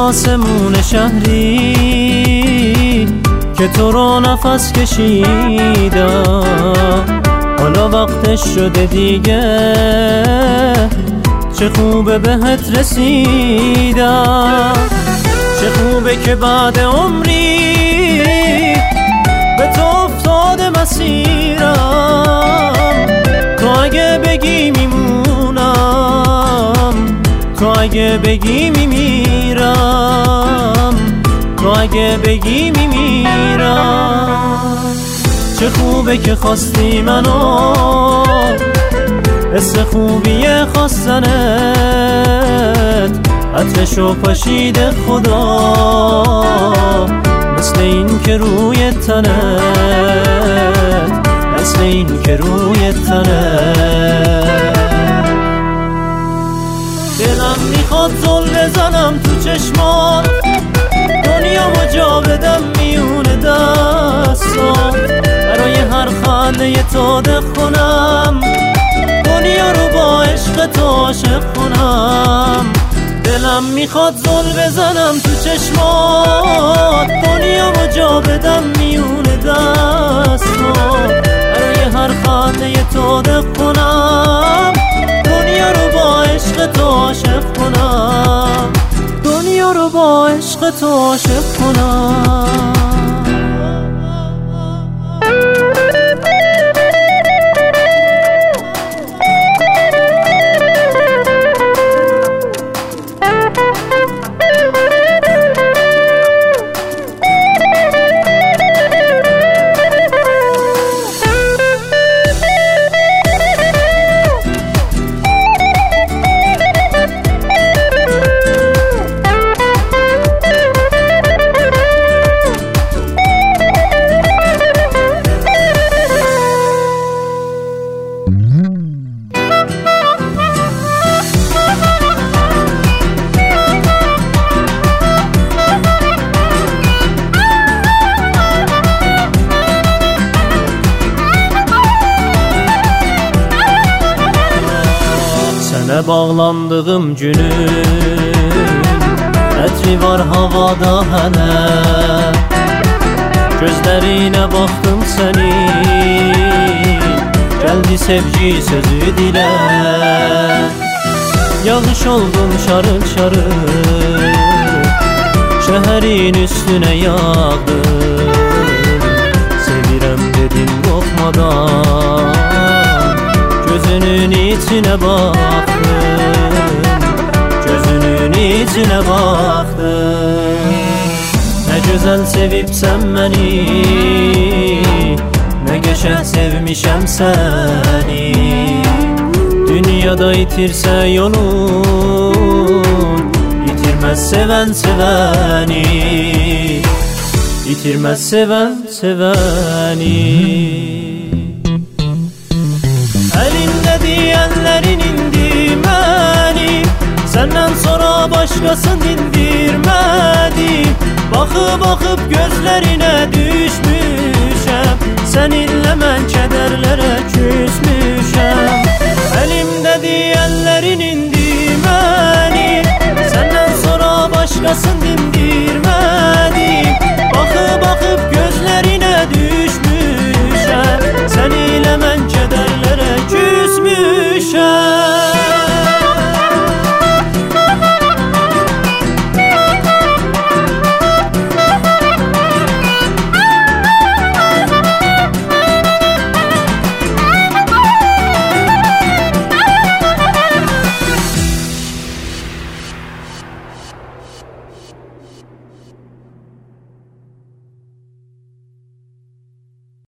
آسمون شهری که تو رو نفس کشیدم، حالا وقتش شده دیگه، چه خوبه بهت رسیدم. چه خوبه که بعد عمری به تو افتاده مسیرم. تو اگه بگی میمونم، تو اگه بگی میمیرم، تو اگه بگی میمیرم. چه خوبه که خواستی منو، حس خوبیه خواستنت، عطرشو پاشیده خدا، مثل این که روی تنت، مثل این که روی تنت. دلم میخواد زل بزنم تو چشمات، دنیامو جا بدم میونه دستام، برای هر خنده تو بخونم، دنیا رو با عشق تو عاشق کنم. دلم میخواد زل بزنم تو چشمات، دنیامو جا بدم میونه دستام، برای هر خنده تو بخونم، دنیا رو با عشق تو عاشق کنم، دنیا رو با عشق تو عاشق کنم. Sənə bağlandığım günün ətri var havada hələ, gözlərinə baxdım sənin, gəldi sevgi sözü dilə. Yağış oldum şarıl şarıl, şəhərin üstünə yağdım, sevirəm dedim qorxmadan, gözünün içine baktım, gözünün içine baktım. Ne güzel sevipsen beni, ne geçen sevmişem seni. Dünyada itirse yolun, itirmez seven seveni, itirmez seven seveni. Elinde diyenlerin indirmeni, senden sonra başkası dindirmedi. Bakıp bakıp gözlerine düşmüşem, seninle mən